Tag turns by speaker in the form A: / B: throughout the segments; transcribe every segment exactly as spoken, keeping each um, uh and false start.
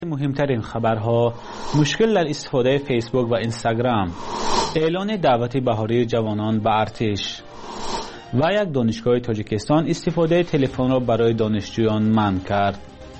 A: مهمترین خبرها: مشکل در استفاده فیسبوک و اینستاگرام، اعلان دعوت بهاری جوانان به ارتش و یک دانشگاه تاجیکستان استفاده تلفن را برای دانشجویان منع کرد.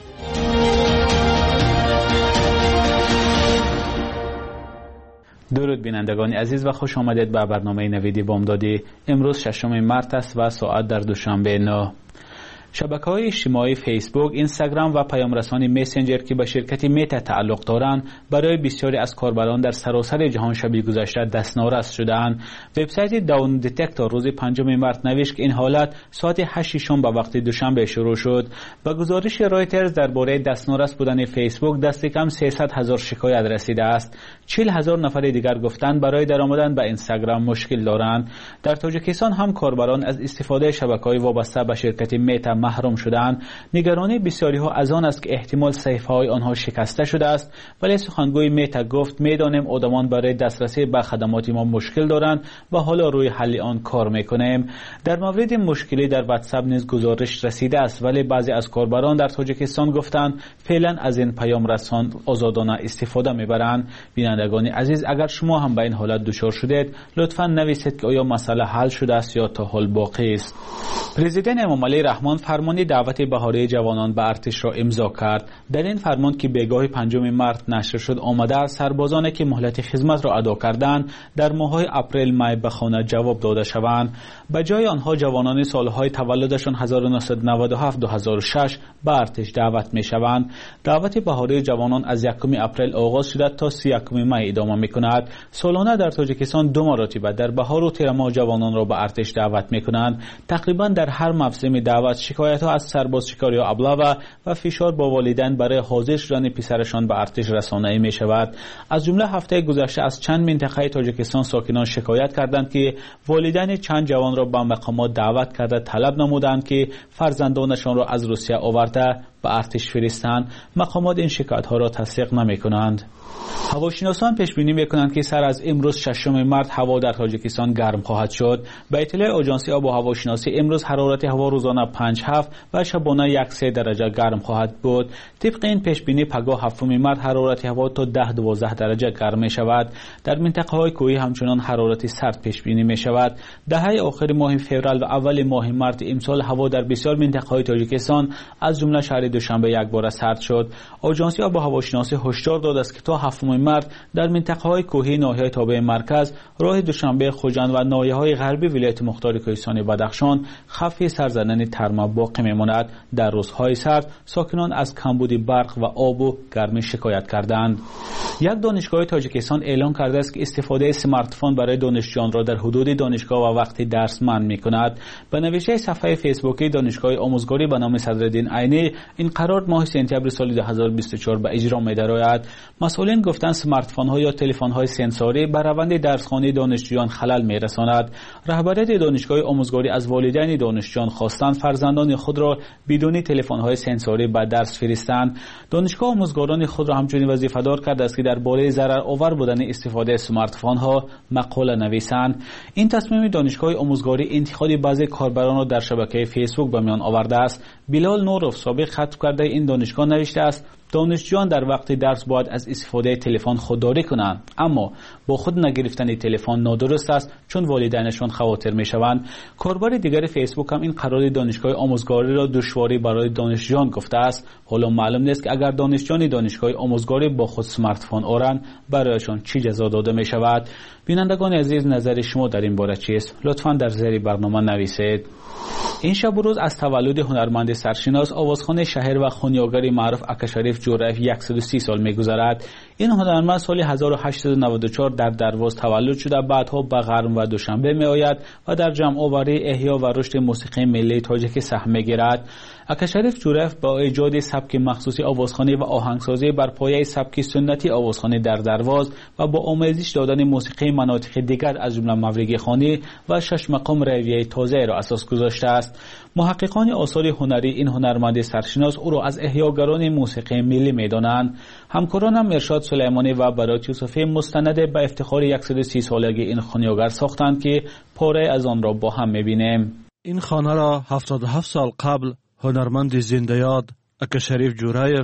A: درود بینندگان عزیز و خوش آمدید به برنامه نویدی بامدادی. امروز ششم مارس است و ساعت در دوشنبه نه. شبکه‌های اجتماعی فیسبوک، اینستاگرام و پیامرسان مسنجر که به شرکت میتا تعلق دارند برای بسیاری از کاربران در سراسر جهان شب گذشته دستنوراست شدند. وبسایت داون دتکتور روز پنجم مارس نوشت که این حالت ساعت هشت شام به وقت دوشنبه شروع شد. به گزارش رایترز درباره دستنوراست بودن فیسبوک دست کم سیصد هزار شکایت رسیده است. چهل هزار نفر دیگر گفتند برای درآمدن به اینستاگرام مشکل دارند. در تاجیکستان هم کاربران از استفاده شبکه‌های وابسته به شرکت میتا محروم شدند. نگرانی بسیاری ها از آن است که احتمال صفحه های آنها شکسته شده است، ولی سخنگوی میتا گفت میدانیم آدمان برای دسترسی به خدمات ما مشکل دارند و حالا روی حل آن کار میکنیم. در مورد مشکلی در واتساپ نیز گزارش رسیده است، ولی بعضی از کاربران در تاجیکستان گفتند فعلا از این پیام رسان آزادانه استفاده میبرند. بینندگان عزیز، اگر شما هم به این حالت دچار شدید لطفاً نویسید که آیا مسئله حل شده است یا تا حال باقی است. پرزیدنت امام علی رحمان فرمان دعوت بهاری جوانان به ارتش را امضا کرد. در این فرمان که بگاه پنجم مارس نشر شد آمده است سربازانی که مهلت خدمت را ادا کردند در ماه‌های اپریل مای به خانه جواب داده شوند. به جای آنها جوانان سالهای تولدشان هزار و نهصد و نود و هفت تا دو هزار و شش به ارتش دعوت می شوند. دعوت بهاری جوانان از یکم اپریل آغاز شده تا سی و یکم مای ادامه می کند. سالانه در تاجیکستان دو مرتبه در بهار و تیر ماه جوانان را به ارتش دعوت می کنند. تقریبا در هر موسم دعوت شکایت ها از سرباز شکاری و ابله و فشار با والدین برای حاضر شدن پسرشان به ارتش رسانه‌ای می شود. از جمله هفته گذشته از چند منطقه تاجیکستان ساکنان شکایت کردند که والدین چند جوان را به مقامات دعوت کرده طلب نمودند که فرزندانشان را از روسیه آورده به ارتش فرستند. مقامات این شکایت ها را تصدیق نمی کنند. هواشناسان پیش بینی میکنند که سر از امروز ششم مارس هوا در تاجیکستان گرم خواهد شد. به اطلاع آژانس آب و هواشناسی امروز حرارت هوا روزانه پنج هفت و شبانه یک سه درجه گرم خواهد بود. طبق این پیش بینی پگاه هفتم مارس حرارت هوا تا ده دوازده درجه گرم می شود. در منطقه های کوهی همچنان حرارت سرد پیش بینی می شود. دهه آخر ماه فوریه و اول ماه مارس امسال هوا در بسیار منطقه های تاجیکستان از جمله شهر دوشنبه یک بار سرد شد. آژانس آب و هواشناسی هشدار داده است که تا هفتم مارس در منطقه های کوهی ناحیه تابع مرکز، راه دوشنبه خوجند و ناحیه های غربی ولایت مختار کوهستان بدخشان خفی سرزنانی ترما باقی میماند. در روزهای سرد ساکنان از کمبود برق و آب و گرمی شکایت کردند. یک دانشگاه تاجیکستان اعلام کرده است که استفاده اسمارت فون برای دانشجویان را در حدود دانشگاه و وقت درس منع می‌کند. به نوشته صفحه فیسبوکی دانشگاه آموزگاری به نام صدرالدین عینی، این قرار ماه سپتامبر سال دو هزار و بیست و چهار به اجرا می‌دراید. مسئولین گفتند اسمارت فون ها یا تلفن های سنسوری بر روند درسخوانی دانشجویان خلل می‌رساند. رهبریت دانشگاه آموزگاری از والدین دانشجویان خواستند فرزندان خود را بدون تلفن های سنسوری به درس فرستند. دانشگاه آموزگاران خود را همچنین وظیفه‌دار کرده است که درباره ضررآور بودن استفاده اسمارت فون ها مقاله نویسند. این تصمیم دانشگاه آموزگاری انتقاد بعضی کاربران را در شبکه فیسبوک به میان آورده است. بلال نوروف سابق خطاب کرده این دانشگاه نوشته است دانشجویان در وقت درس باید از استفاده تلفن خودداری کنند، اما با خود نگرفتن تلفن نادرست است چون والدینشان خواطر میشوند. کاربر دیگر فیسبوک هم این قرار دانشگاه آموزگاری را دشواری برای دانشجویان گفته است. حالا معلوم نیست که اگر دانشجویان دانشگاه آموزگاری با خود اسمارت فون آورند برایشان چی جزا داده می شود. بینندگان عزیز، نظر شما در این باره چیست؟ لطفاً در زیر برنامه نویسید. این شب و روز از تولد هنرمند سرشناس آوازخوان شهر و خونیاگر معروف اکاشریف جورایف صد و سی سال می‌گذرد. این هنرمند سال هزار و هشتصد و نود و چهار در درواز تولد شده، بعدها به غرم و دوشنبه می‌آید و در جمع آوری احیا و رشد موسیقی ملی تاجیک سهم می‌گیرد. اکاشریف جورایف با ایجاد سبک مخصوصی آوازخوانی و آهنگسازی بر پایه سبک سنتی آوازخوانی در درواز و با آموزش دادن موسیقی مناطق دیگر از جمله مورگی خوانی و شش مقام رویه تازه را اساس گذاشته است. محققان آثار هنری این هنرمند سرشناس او را از احیاگران موسیقی ملی می‌دانند. همکارانم ارشاد سلیمانی و برات یوسفی مستند به افتخار صد و سی سالگی این خونیاگر ساختند که پاره از آن را با هم می‌بینیم.
B: این خانه را هفتاد و هفت سال قبل هنرمند زنده یاد اکاشریف جورایف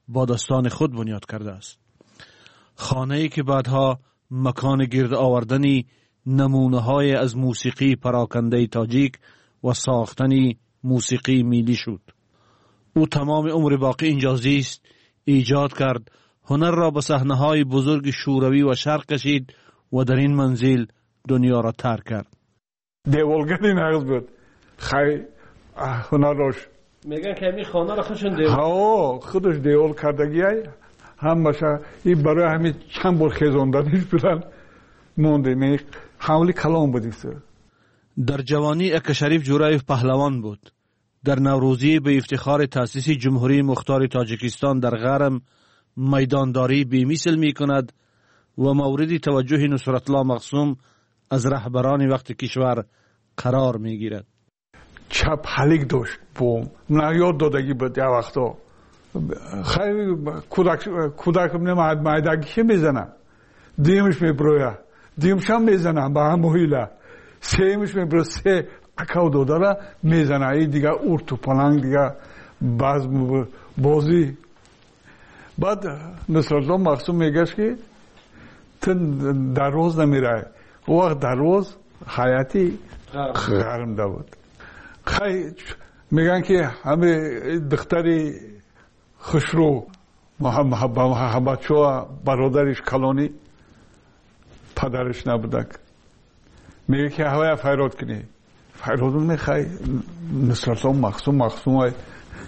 B: با دستان خود بنیاد کرده است. خانه‌ای که بعدها مکان گرد آوردنی نمونه‌های از موسیقی پراکنده تاجیک و ساختنی موسیقی میلی شد. او تمام عمر باقی اینجا زیست، ایجاد کرد، هنر را به صحنه‌های بزرگ شوروی و شرق کشید و در این منزل دنیا را ترک کرد.
C: دیوالگری نقض بود. خیلی هنر راش
D: میگن که همین خانه را خودشون دیوال
C: ها خودش دیوال کردگی هم باشه این برای همین چند بار خیزاندنش بودن مونده می حملی کلام بودیست.
B: در جوانی اکا شریف جورایف پهلوان بود. در نوروزی به افتخار تأسیس جمهوری مختار تاجیکستان در غرم میدانداری بی‌مثل می کند و مورد توجه نصرت الله مقسوم از رهبران وقت کشور قرار می گیرد.
C: چپ حلیک داشت بوم نه یاد دادگی بود یا وقتا خیلی کودک کودک نمید مایدگی میزنه دیمش میبرویه دیمش هم میزنه با هم محیله سیمش میبرویه سه اکاو داداره میزنه ای دیگه اورت و پلنگ دیگه باز بازی بعد نصرت الله مقسوم میگش که تن در روز نمیره وقت در روز حیاتی غرم ده بود. خیلی میگن که همه دختری خسرو محمد شاه برادرش کلانی پدرش نبودک میگه که هوای فیراد کنی فیراد میخوای نصرت الله مقسوم مقسوم های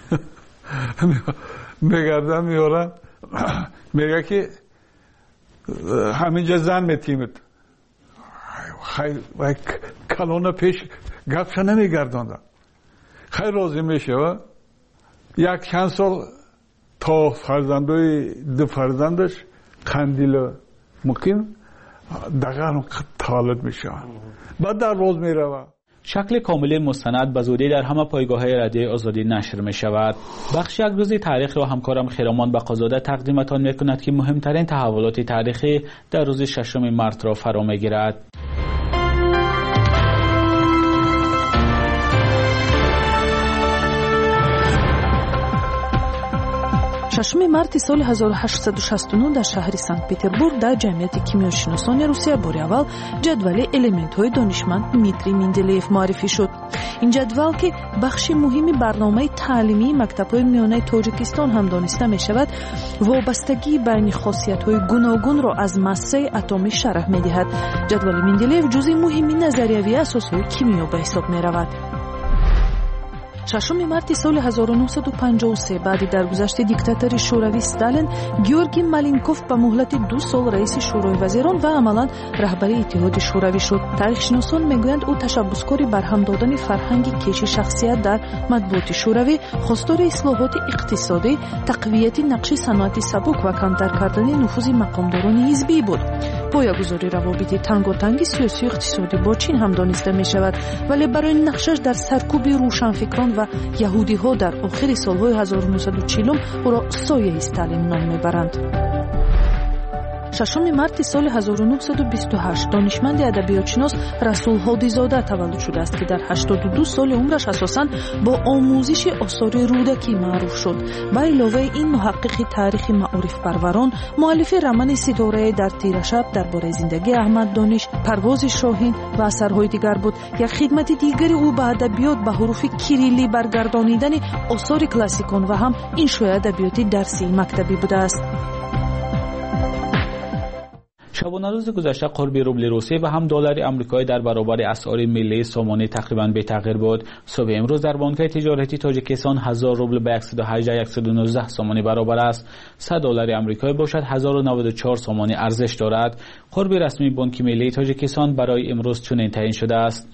C: میگردن میارن میگه که همینجا زن میتیمد خیلی کلانه پیش گفشه نمیگرداندن خیلی راضی میشه و یک چند سال تا فرزندوی دو فرزندش قندیل مقیم دقیقا طالب میشه بعد در روز میره.
A: شکل کامل مستند به زودی در همه پایگاه‌های رادیو آزادی نشر می شود. بخش یک روزی تاریخ را همکارم خیرامان بقازاده تقدیمتان می کند که مهمترین تحولات تاریخی در روز ششم مارس را فرا می گیرد.
E: ششم марти соли ҳазору ҳаштсаду шасту нӯ дар шаҳри Санкт-Петербург дар ҷамъияти кимиёшиносони Русия бори аввал ҷадвали элементҳои донишманд Дмитрий Менделеев муаррифӣ шуд. ин ҷадвал ки бахши муҳими барномаи таълимии мактабҳои миёнаи Тоҷикистон ҳам дониста мешавад, вобастагии байни хосиятҳои гуногунро аз массаи атомӣ шарҳ медиҳад. ҷадвали Менделеев ҷузъи муҳими назариявии асосҳои кимиё ба ҳисоб меравад. шашуми марти соли ҳазору нӯҳсаду панҷоҳу се баъди даргузашти диктатори шӯравӣ Сталин, Георгий Маленков ба муҳлати ду сол раиси шӯрои вазирон ва амалан раҳбари иттиҳоди шӯравӣ шуд. Таърихшиносон мегӯянд ӯ ташаббускори барҳам додани фарҳанги кеши шахсият дар матбуоти шӯравӣ, хостори ислоҳоти иқтисодӣ, тақвияти нақши саноати сабук ва камтар кардани нуфузи мақомдорони ҳизбӣ буд. поягузори равобити танготанги сиёсию иқтисодӣ бо чин ҳам дониста мешавад, вале барои нақшаш дар саркуби рӯшанфикран ва яҳудиҳо дар охири солҳои ҳазору нӯҳсаду чилум ӯро сояи Сталин ном мебаранд. шашуми марти соли ҳазору нӯҳсаду бисту ҳашт донишманди адабиётшинос Расул Ҳодизода таваллуд шудааст, ки дар ҳаштоду ду соли умраш асосан бо омӯзиши осори рӯдакӣ маъруф шуд. ба иловаи ин муҳаққиқи таърихи маърифпарварон, муаллифи романи Ситорае дар тирашаб дар бораи зиндагии Аҳмад Дониш, Парвози Шоҳин ва асарҳои дигар буд. як хидмати дигари ӯ ба адабиёт ба ҳуруфи кириллӣ баргардонидани осори классикон ва ҳам иншои адабиёти дарсии мактабӣ будааст.
A: شبانه روز گذشته قرب روبل روسی و هم دلار آمریکایی در برابر اسعار ملی سامانه تقریبا بی تغییر بود. صبح امروز در بانک‌های تجارتی تاجیکستان هزار روبل به صد و هجده صد و نوزده سامانه برابر است. صد دلار آمریکایی باشد هزار و نود و چهار سامانه ارزش دارد. قرب رسمی بانک ملی تاجیکستان برای امروز چنین تعیین شده است.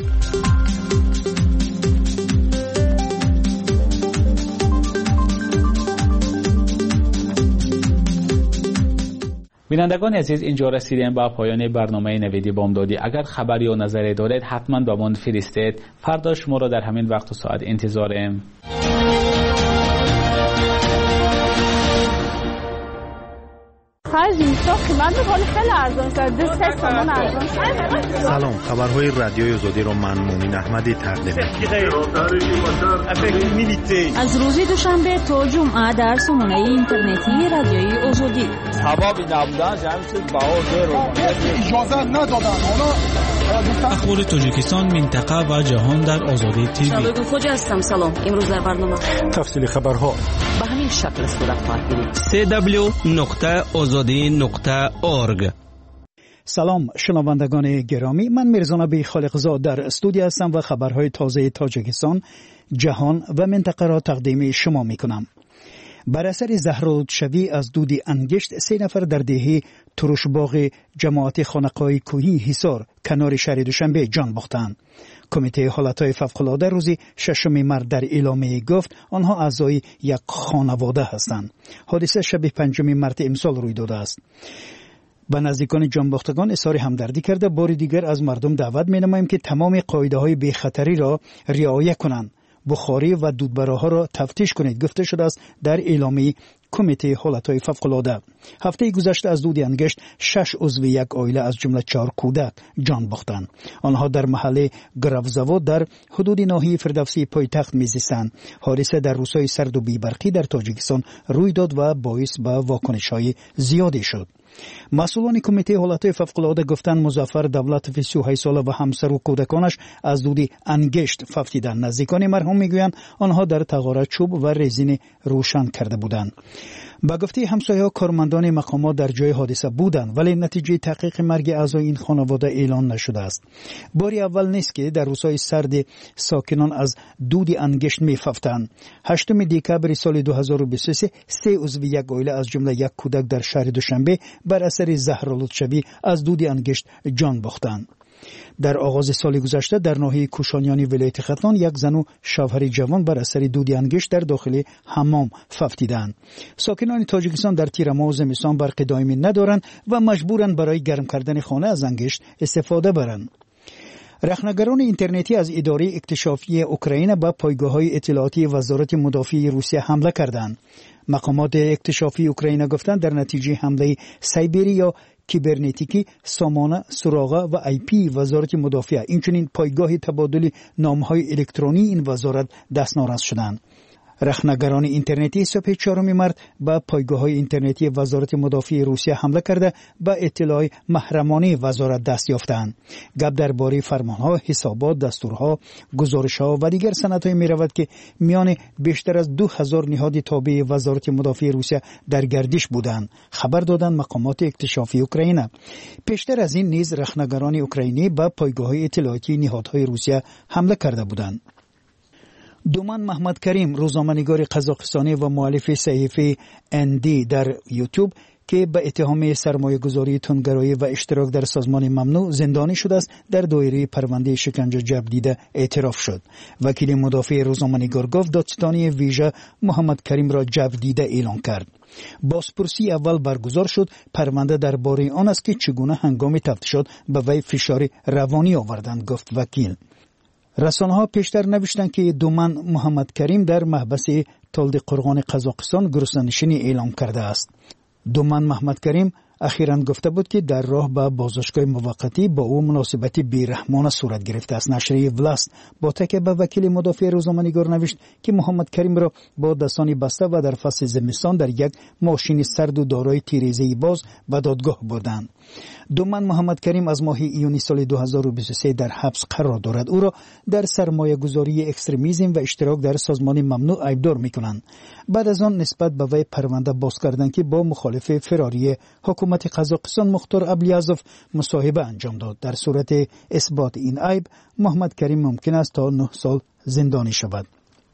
A: بینندگان عزیز، اینجا رسیدیم با پایان برنامه نویدی بامدادی. اگر خبری یا نظری دارید حتما به ما فرستید. فردا شما را در همین وقت و ساعت انتظاریم.
F: آخر جنسا قیمت ولی خیلی ارزان شده. سه تومن ارزان شده.
G: سلام، خبرهای رادیوی آزادی رو من مؤمن احمدی تقدیم می‌کنم.
H: از روز دوشنبه تا جمعه در سامانه اینترنتی رادیوی آزادی.
I: هوا نبودن جمعیت باور رو
J: اجازه ندادن. حالا
K: اخبار تاجیکستان، منطقه و جهان در آزادی تیوی.
L: شبکه خوج هستم. سلام. امروز در برنامه
G: تفصیل خبرها
L: به همین شکل صورت خواهد گرفت.
M: سی دبلیو نقطه آزادی نقطه اورگ.
N: سلام شنوندگان گرامی، من میرزا نبی خالقزاد در استودیو هستم و خبرهای تازه تاجیکستان، جهان و منطقه را تقدیم شما میکنم. بر اثر زهرالودشوی از دود انگشت سه نفر در دهه ترشباغ جماعت خانقاه کوهی حصار کنار شهر دوشنبه جان باختند. کمیته حالتهای فوق‌العاده روز ششم مارس در اعلامیه گفت آنها اعضای یک خانواده هستند. حادثه شب پنجم مارس امسال روی داده است. به نزدیکان جانباختگان اظهار همدردی کرده بار دیگر از مردم دعوت می‌نماییم که تمام قاعده‌های بی‌خطری را رعایت کنند. بخاری و دودبراها را تفتیش کنید گفته شده است در اعلامیه کمیته حالتهای فوق‌العاده. هفته گذشته از دود انگشت شش عضو یک عائله از جمله چهار کودک جان باختند. آنها در محله گراوزاوا در حدود ناحیه فردوسی پایتخت میزیستند. حادثه در روزهای سرد و بی‌برقی در تاجیکستان روی داد و باعث به واکنش‌های زیادی شد. مسئولان کمیته حالتهای فوق‌العاده گفتند مظفر دولت سی و هشت ساله و همسر و کودکانش از دود انگشت فوتیدند. نزدیکان مرحوم میگویند آنها در تغاره چوب و رزین روشن کرده بودند. با گفته همسایه‌ها کارمندان مقامات در جای حادثه بودند ولی نتیجه تحقیق مرگ اعضای این خانواده اعلان نشده است. باری اول نیست که در روزهای سرد ساکنان از دود انگشت می‌فوتند. هشتم دکبر سال دو هزار و بیست و سه سه عضو یک عائله از جمله یک کودک در شهر دوشنبه بر اثر زهرالودشوی از دود انگشت جان باختند. در آغاز سال گذشته در ناحیه کوشانیانی ولایت ختلان یک زن و شوهر جوان بر اثر دود انگشت در داخل حمام فوتیدند. ساکنان تاجیکستان در تیر ماه و زمستان برق دائمی ندارند و مجبورند برای گرم کردن خانه از انگشت استفاده برند. رخنگران اینترنتی از اداره اکتشافی اوکراین به پایگاه‌های اطلاعاتی وزارت مدافع روسیه حمله کردند. مقامات اکتشافی اوکراین گفتند در نتیجه حمله سایبری یا کیبرنتیکی سامانه سراغه و آی پی وزارت مدافع اینچنین پایگاه تبادل نام‌های الکترونی این وزارت دستنوراست شدند. رخنگران اینترنتی صبح چهارم مارس به پایگاه‌های اینترنتی وزارت مدافع روسیه حمله کرده به اطلاع محرمانه وزارت دست یافتند. گپ درباره فرمان‌ها، حسابات، دستورها، گزارش‌ها و دیگر سندهای می‌رود که میان بیشتر از دو هزار نهاد تابع وزارت مدافع روسیه در گردش بودند، خبر دادند مقامات اکتشافی اوکراین. پیشتر از این نیز رخنگران اوکراینی به پایگاه‌های اطلاعاتی نهادهای روسیه حمله کرده بودند. دومان محمد کریم روزنامه‌نگار قزاقستانی و مؤلف صحیفه اندی در یوتیوب که به اتهام سرمایه‌گذاری تندگرایی و اشتراک در سازمان ممنوع زندانی شده است در دایره پرونده شکنجه جبر اعتراف شد. وکیل مدافع روزنامه‌نگار گفت دادستانی ویژه محمد کریم را جبر دیده اعلان کرد. بازپرسی اول برگزار شد. پرونده درباره آن است که چگونه هنگام تفتیشات به وی فشار روانی آوردند، گفت وکیل. رسانه‌ها پیشتر نوشتند که دومان محمد کریم در محبس تالد قرغان قزاقستان گرسنه‌نشینی اعلام کرده است. دومان محمد کریم اخیراً گفته بود که در راه به بازداشتگاه موقتی با او مناسبتی بیرحمانه صورت گرفته است. نشریه ولاست با تکیه به وکیل مدافع روزنامه‌نگار نوشت که محمد کریم را با دستان بسته و در فصل زمستان در یک ماشین سرد و دارای تیره‌ای باز به دادگاه بردند. دومان محمد کریم از ماه ایونی سال دو هزار و بیست و سه در حبس قرار دارد. او را در سرمایه‌گذاری اکستریمیسم و اشتراک در سازمان ممنوع ایبدار می‌کنند. بعد از آن نسبت به وی پرونده باز کردند که با مخالف فراری حکومت قزاقستان مختار ابلیازوف مصاحبه انجام داد. در صورت اثبات این عیب محمد کریم ممکن است تا نه سال زندانی شود.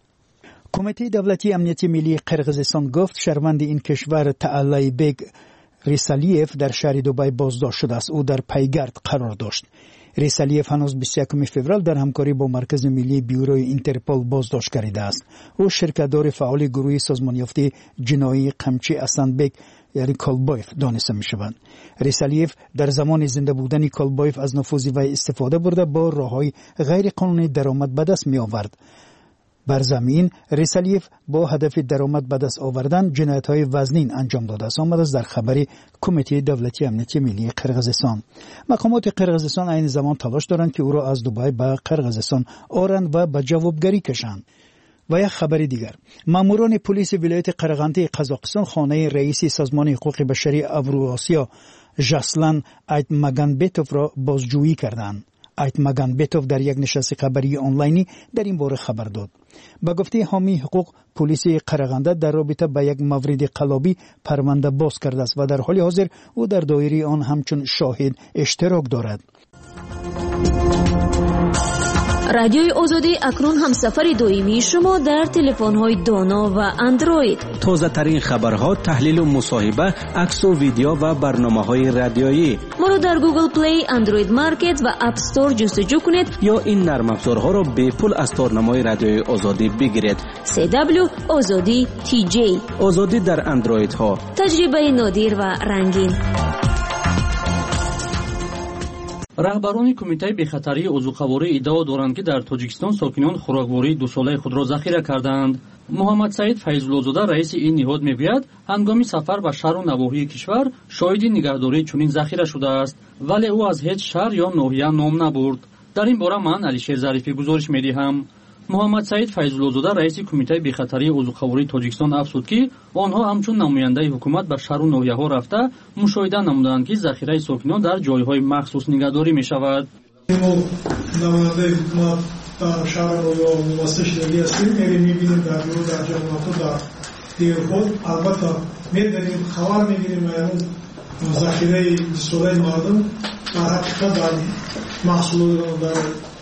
N: کمیته دولتی امنیت ملی قرقیزستان گفت شهروند این کشور تعالی بیگ ریسالیف در شهر دوبای بازداشت شده است. او در پیگرد قرار داشت. ریسالیف هنوز بیست و یکم فوریه در همکاری با مرکز ملی بیوروی اینترپول بازداشت گردیده است. او شرکت‌دار فعال گروه سازمان یافته جنایی قمچی اسانبک یعنی کالبایف دانسته می شود. ریسالیف در زمان زنده بودن کالبایف از نفوذ وی استفاده برده با راه‌های غیر قانونی درآمد به دست می آورد. بر زمین ریسلیف با هدف درآمد به دست آوردن جنایت‌های وزنین انجام داده است آمده است در خبری کمیته دولتی امنیتی ملی قرقیزستان. مقامات قرقیزستان این زمان تلاش دارند که او را از دبی به قرقیزستان آورند و به جوابگری کشند. و یک خبر دیگر، ماموران پلیس ولایت قرغنده قزاقستان خانه رئیس سازمان حقوق بشری اوراسیا ژاسلان آیتماگانبتوف را بازجویی کردند. آیتماگانبتوف در یک نشست خبری آنلاینی در این باره خبر داد. به گفته حامی حقوق، پلیس قرغنده در رابطه با یک مورد قلابی پرونده باز کرده است و در حال حاضر او در دایره آن همچون شاهد اشتراک دارد.
H: رادیوی آزادی اکنون همسفر دائمی شما در تلفن‌های دانا و اندروید.
M: تازه ترین خبرها، تحلیل و مصاحبه، عکس و ویدیو و برنامه‌های رادیویی.
H: ما را در گوگل پلی، اندروید مارکت و اپ استور جستجو کنید
M: یا این نرم افزارها را به پول از تارنمای رادیوی آزادی بگیرید.
H: سی دبلیو آزادی تی جی.
M: آزادی در اندروید ها.
H: تجربه نادر و رنگین.
O: راهبران کمیته بی‌خطری عضوخواری ادعا دارند که در تاجیکستان ساکنان خوراکواری دو ساله خود را ذخیره کردند. محمد سعید فیض‌الله‌زاده رئیس این نهاد میگوید هنگام سفر به شهر و نواحی کشور شاهد نگهداری چنین ذخیره شده است، ولی او از هیچ شهر یا ناحیه نام نبرد. در این باره من علیشیر ظریفی گزارش می‌دهم. محمد سعید فیض‌الله‌زاده رئیس کمیته بی‌خطری عضوخواری تاجیکستان افزود که آنها همچون نماینده حکومت به شهر و ناحیه‌ها رفته مشاهده نمودند که ذخیره ساکنان در جایهای مخصوص نگهداری می‌شود.
P: نماینده حکومت در شهر و ناحیه مستشاری هستیم، می‌ریم می‌بینیم در جای در جامعات در دیرخود البته می‌داریم خبر می‌گیریم اون ذخیره سوره مردم در حقیقت در محصول در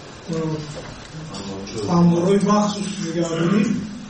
P: امورای مخصوص نگهداری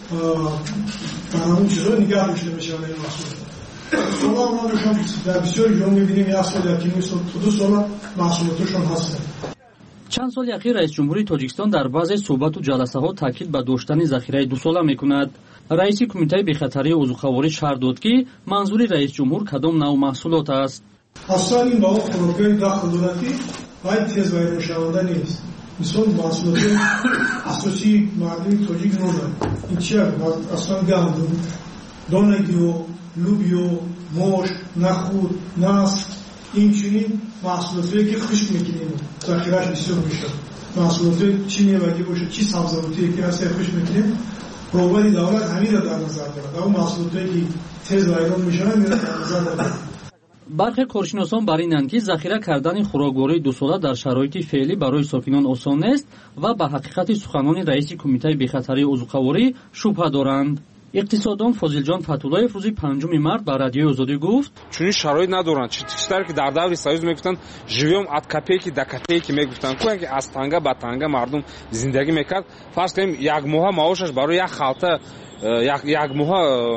P: در همون چیزا نگه داشته میشه این محصول. حالا ما نشان در بسیاری جا میبینیم یک سال یکی نیم سال تا دو سال محصولاتشون هستن.
O: چند سال اخیر رئیس جمهوری تاجیکستان در بعض صحبت و جلسه ها تاکید به داشتن ذخیره دو ساله میکند. رئیس کمیته بی‌خطری عضوخواری شهر داد که منظور رئیس جمهور کدام نوع محصولات است.
P: اصلا این با خوراک‌های داخل دولتی باید تیز ویران شونده نیست. مثلا محصولات اساسی مردمی تاجیک ندارن. این چیه؟ اصلا گندم، دانگیو، لوبیو، موش، نخود، نسک، این چنین محصولاتی که خشک میکنیم ذخیره‌اش بسیار میشه. محصولات چی میوه‌ای باشه، چی سبزیجاتی که هست خشک میکنیم، روبانی دولت همین را در نظر دارد. اون محصولاتی که تیز ویران میشن میره در نظر دارد.
O: برخی کارشناسان بر اینند که ذخیره کردن خوراکواری دو ساله در شرایط فعلی برای ساکنان آسان نیست و به حقیقت سخنان رئیس کمیته بی‌خطری عضوخواری شبهه دارند. اقتصاددان فاضل جان فتولایف روز پنجم مارس به رادیوی آزادی گفت
Q: چنین شرایط ندارند. چیزی که در دور سایز میگفتن ژیوم ات کپیکی دا کپیکی میگفتن کوین که از تنگه به تنگه مردم زندگی میکرد. فرض کنیم یک ماه معاشش برای یک خالته یک یک ماه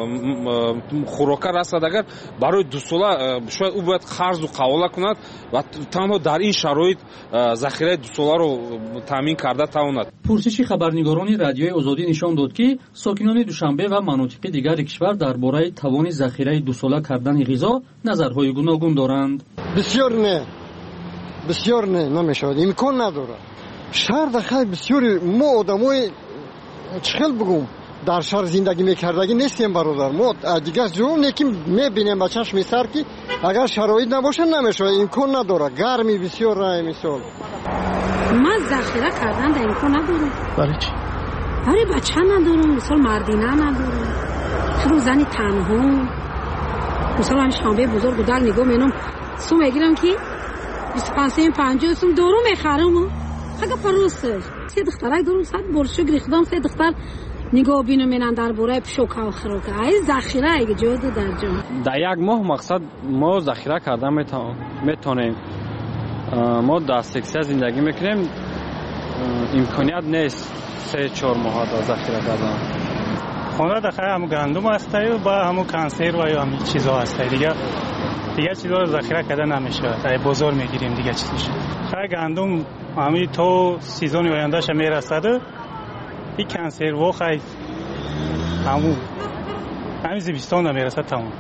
Q: خوراک رسد، اگر برای دو ساله شاید او باید خرج و قواله کند و تنها در این شرایط ذخیره دو ساله رو تامین کرده تواند.
O: پرسش خبرنگاران رادیوی آزادی نشان داد که ساکنان دوشنبه و مناطق دیگر کشور درباره توان ذخیره دو ساله کردن غذا نظرهای گوناگون دارند.
R: بسیار نه بسیار نه نمیشود، امکان نداره. شهر داخل بسیار ما آدمای چخل بگم در شهر زندگی میکردگی نیستیم برادر. ما دیگه جون یکی میبینیم با چشم سر که اگر شرایط نباشه نمیشه، امکان نداره. گرمی بسیار راه مثال
S: ما ذخیره کردن در امکان ندارم.
N: برای چی؟
S: برای بچه ندارم، مثال مردینه ندارم، خیلی زنی تنها. مثال همیشه شنبه بزرگ دل نگاه مینم سو میگیرم که بیست و پنج پنجاه سوم دورو میخرم. اگه پروسش سه دخترک دارم، صد برشو گریختم، سه دختر نگاه بینو مینن در باره پشوک و خروکه ای ذخیره اگه جوده در جا
T: در یک ماه مقصد ما ذخیره کردن میتونیم. ما در سکسیه زندگی میکنیم، امکانیت نیست سه چهار ماه دا ذخیره کردن.
U: خانه داخل همون گندم هسته و با همون کنسر و همین چیزا هسته دیگه. دیگه چیزا رو ذخیره کردن نمیشه، در بازار میگیریم دیگه چیزش. خیلی گندم همین تو سیزن آیندهش میرسد. این کنسر و خیلی همون همین زمستان نمیرسد تمام.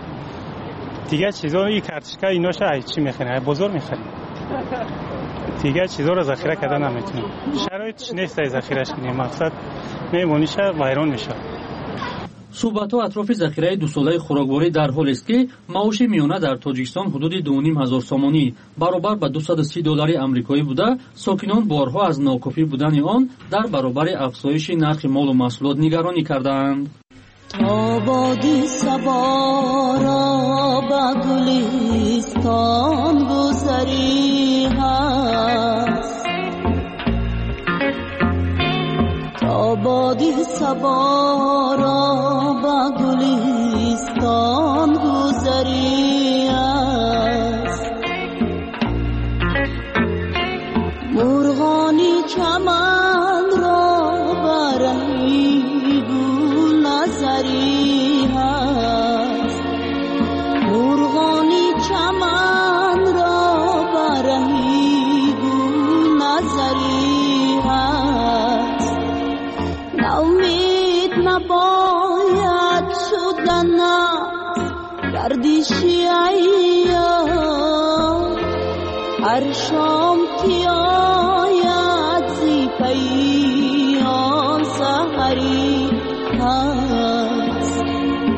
U: دیگه چیزا این کارتشکا ایناش چی میخریم؟ بازار میخریم. دیگه چیزا رو ذخیره کردن نمیتونیم. شرایطش نیست ذخیرهش کنیم. مقصد میمونی شهر ویران میشه.
O: صحبت‌ها اطراف ذخیره دو ساله خوراکواری در حالی است که معاش میانه در تاجیکستان حدود دو و نیم هزار سومانی برابر به دویست و سی دلار آمریکایی بوده. ساکنان بارها از ناکافی بودن آن در برابر افزایش نرخ مال و محصولات نگرانی کردند.
D: تا بادی صبا را به گلستان گذری هست، تا بادی صبا را به گلستان گذری هست، مرغانی چمن را برهی گل نظری هست، مرغانی چمن را برهی گل نظری هست، ناامید نباید شدن گردشی ایام، هر شام که آید زی پیام سحری هست.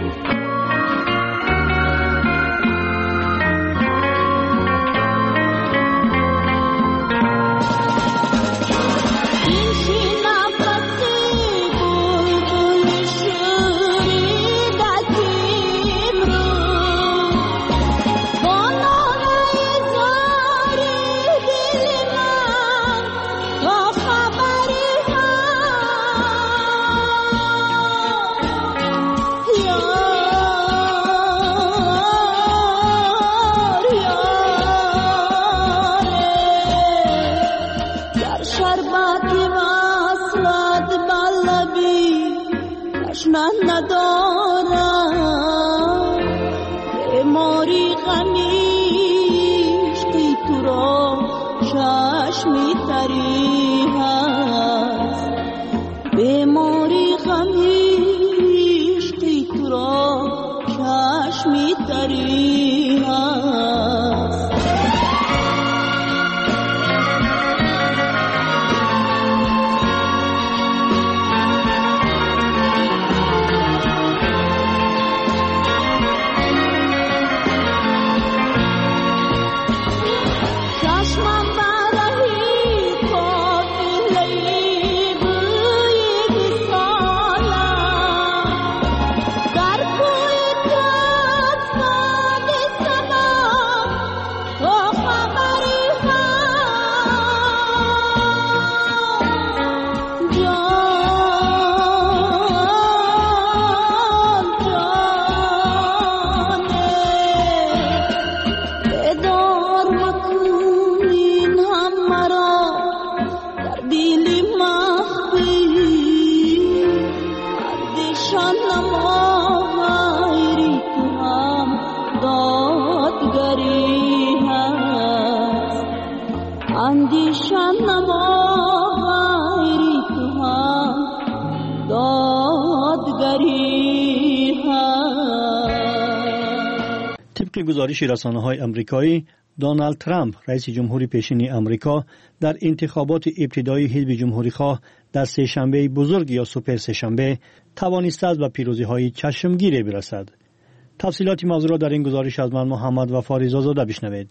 B: طبق گزارش رسانه‌های آمریکایی، دونالد ترامپ رئیس جمهوری پیشین آمریکا در انتخابات ابتدایی حزب جمهوری‌خواه در سه‌شنبه بزرگ یا سوپر سه‌شنبه توانسته است به پیروزی‌های چشمگیری برسد. تفصیلات موضوع را در این گزارش از من محمد وفا رضازاده بشنوید.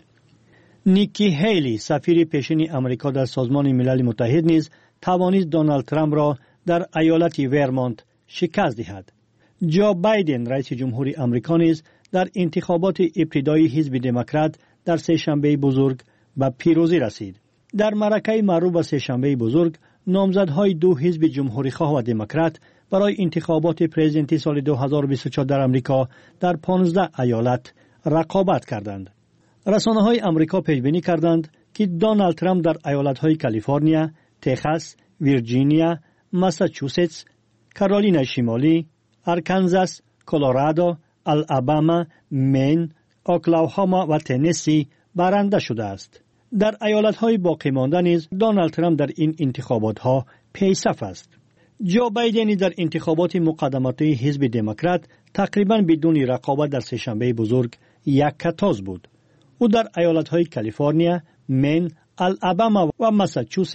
B: نیکی هیلی سفیر پیشین آمریکا در سازمان ملل متحد نیز توانست دونالد ترامپ را در ایالت ورمونت شکست دهد. جو بایدن رئیس جمهوری آمریکا نیز در انتخابات ابتدایی حزب دموکرات در سه‌شنبه بزرگ به پیروزی رسید. در معرکه معروف به سه‌شنبه بزرگ، نامزدهای دو حزب جمهوری‌خواه و دموکرات برای انتخابات پرزیدنتی سال دو هزار و بیست و چهار در آمریکا در پانزده ایالت رقابت کردند. رسانه‌های آمریکا پیش‌بینی کردند که دونالد ترامپ در ایالت‌های کالیفرنیا، تگزاس، ویرجینیا، ماساچوست، کارولینای شمالی، آرکانزاس، کلرادو، آلاباما، مین، اوکلاهوما و تنسی برنده شده است. در ایالت‌های باقی مانده نیز دونالد ترامپ در این انتخابات‌ها پیصف است. جو بایدن در انتخابات مقدماتی حزب دموکرات تقریباً بدون رقابت در سه‌شنبه بزرگ یک کتاز بود. او در ایالت‌های کالیفرنیا، مین، آلاباما و ماساچوست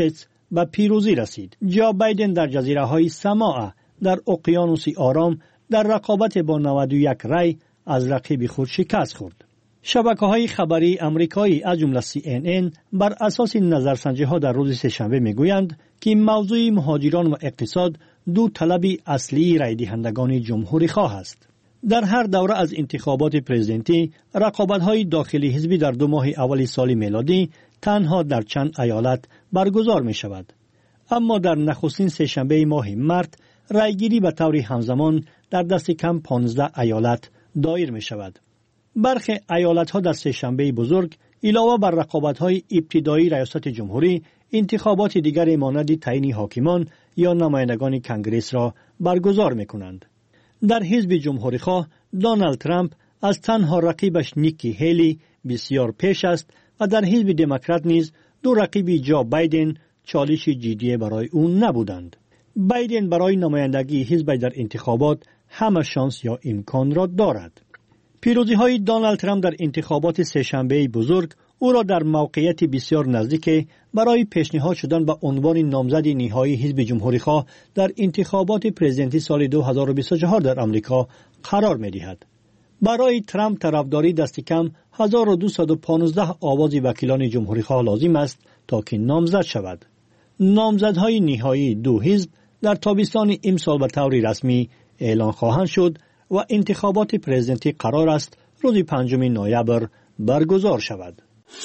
B: به پیروزی رسید. جو بایدن در جزیره های سماع در اقیانوس آرام در رقابت با نود و یک رای از رقیب خود شکست خورد. شبکه‌های خبری آمریکایی از جمله سی ان ان بر اساس نظرسنجی‌ها در روز سه‌شنبه می‌گویند که موضوع مهاجران و اقتصاد دو طلب اصلی رای دهندگان جمهوری‌خواه است. در هر دوره از انتخابات پرزیدنتی، رقابت‌های داخلی حزبی در دو ماه اول سال میلادی تنها در چند ایالت برگزار می‌شود. اما در نخستین سه‌شنبه ماه مارت، رایگیری به طور همزمان در دست کم پانزده ایالت دایر می‌شود. برخی ایالت‌ها در سه‌شنبه بزرگ علاوه بر رقابت‌های ابتدایی ریاست جمهوری، انتخابات دیگر مانند تعیین حاکمان یا نمایندگان کنگره را برگزار می‌کنند. در حزب جمهوری‌خواه، دونالد ترامپ از تنها رقیبش نیکی هیلی بسیار پیش است و در حزب دموکرات نیز دو رقیب جو بایدن چالش جدی برای او نبودند. بایدن برای نمایندگی حزب در انتخابات همه شانس یا امکان را دارد. پیروزی‌های دونالد ترامپ در انتخابات سه‌شنبه بزرگ او را در موقعیت بسیار نزدیک برای پیشنهاد شدن به عنوان نامزد نهایی حزب جمهوری‌خواه در انتخابات پرزیدنتی سال دو هزار و بیست و چهار در آمریکا قرار می‌دهد. برای ترامپ طرفداری دست کم هزار و دویست و پانزده آواز وکیلان جمهوری‌خواه لازم است تا که نامزد شود. نامزدهای نهایی دو حزب در تابستان امسال به طور رسمی اعلان خواهند شد و انتخابات پرزیدنتی قرار است روز پنجم نوامبر برگزار شود.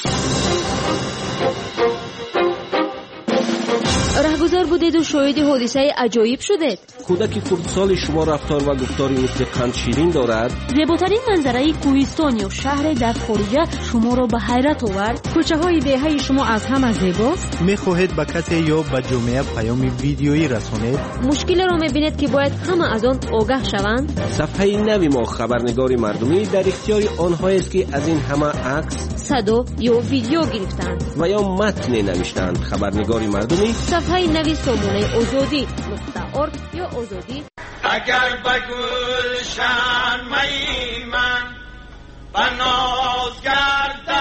H: رهگذر بودید و شاهد حادثه عجایب شدید.
C: کودک خردسال شما رفتار و گفتاری مثل قند شیرین دارد.
H: زیباترین منظره کوهستان یا شهر در خارجه شما را به حیرت آورد.
L: کوچه های دهه شما از همه زیباست.
G: میخواهید به کسی یا به جامعه پیام ویدیویی رسانید؟
H: مشکل را میبینید که باید همه از آن آگاه شوند.
C: صفحه نوی ما خبرنگار مردمی در اختیار آنهایی است که از این همه عکس،
H: صدا یا ویدیو گرفتند
C: و یا متن نوشتند. خبرنگار مردمی
H: صفحه نوی سامانه آزادی نقطه ارگ یا آزادی.
V: اگر به گلشن می من بناز گردد،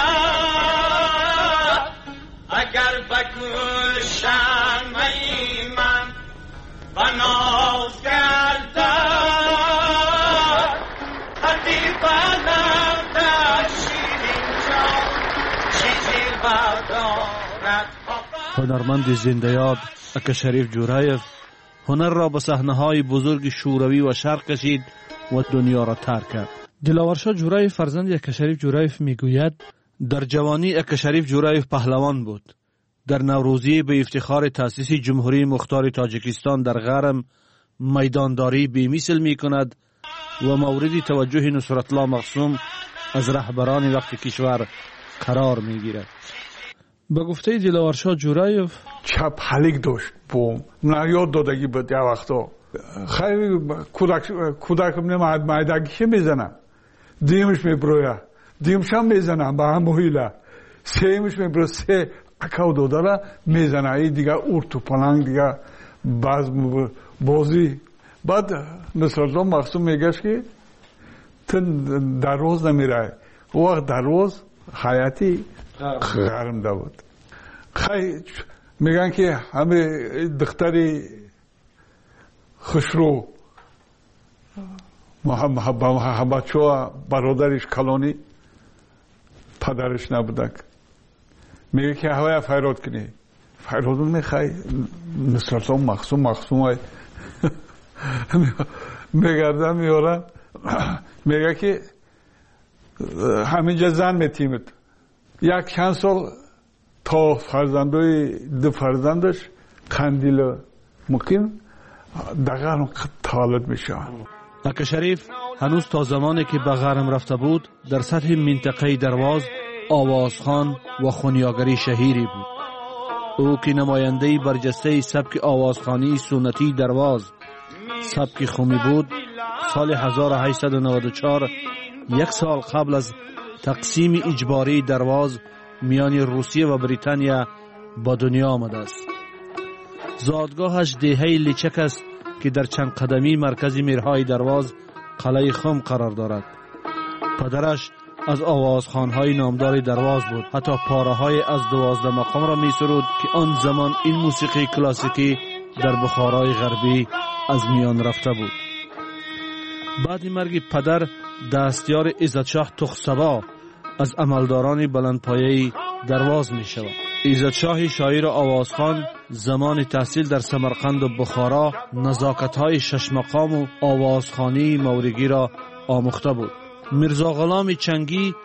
V: اگر به گلشن می من بناز گردد، حدی بنم در شیرین جان چیزی بدارد.
B: هنرمند زنده یاد اکا شریف جورایف هنر را به صحنه‌های بزرگ شوروی و شرق کشید و دنیا را ترک کرد. دلاورشاه جورایف فرزند اکا شریف جورایف میگوید در جوانی اکا شریف جورایف پهلوان بود. در نوروزی به افتخار تأسیس جمهوری مختار تاجیکستان در غرم میدانداری بی‌مثل میکند و مورد توجه نصرت الله مقسوم از رهبران وقت کشور قرار میگیرد. به گفته دلاورشاه جورایف
J: چپ حلیک داشت بوم من یاد دادگی بود یا وقتا خیلی کودک کودکم نمید مایدگی میزنم، دیمش میبرویا دیمش هم میزنم با هم محیله، سهمش میبرو سه اکاو دادالا میزنه. ای دیگه اورتو پلنگ دیگه باز بازی. بعد نصرالله مقسوم میگش که تن در روز نمیره، وقت در روز حیاتی غرم دا بود. خیلی میگن که همه دختری خسرو بچه ها برادرش کلانی پدرش نبودک، میگه که هوای فیراد کنی فیراد میخوای نصرالله مقسوم مقسوم های میگردن میارن، میگه که همینجا زن میتیمد. یک چند سال تا فرزندوی دو فرزندش قندیل مقیم دقیقا تالت میشه.
B: اکا شریف هنوز تا زمانی که به غرم رفته بود در سطح منطقه درواز آوازخوان و خونیاگری شهیری بود. او که نماینده برجسته سبک آوازخوانی سنتی درواز سبک خومی بود، سال هزار و هشتصد و نود و چهار یک سال قبل از تقسیم اجباری درواز میان روسیه و بریتانیا با دنیا آمده است. زادگاهش دهه لیچک است که در چند قدمی مرکز میرهای درواز قلعه خم قرار دارد. پدرش از آوازخوان‌های نامدار درواز بود. حتی پاره‌های از دوازده مقام را می‌سرود که آن زمان این موسیقی کلاسیکی در بخارای غربی از میان رفته بود. بعد مرگ پدر دستیار عزتشاه تخسبا از عملداران بلندپایه درواز می شود. عزتشاه شاعر و آوازخوان زمان تحصیل در سمرقند و بخارا نزاکت‌های شش مقام و آوازخوانی مورگی را آموخته بود. میرزا غلام چنگی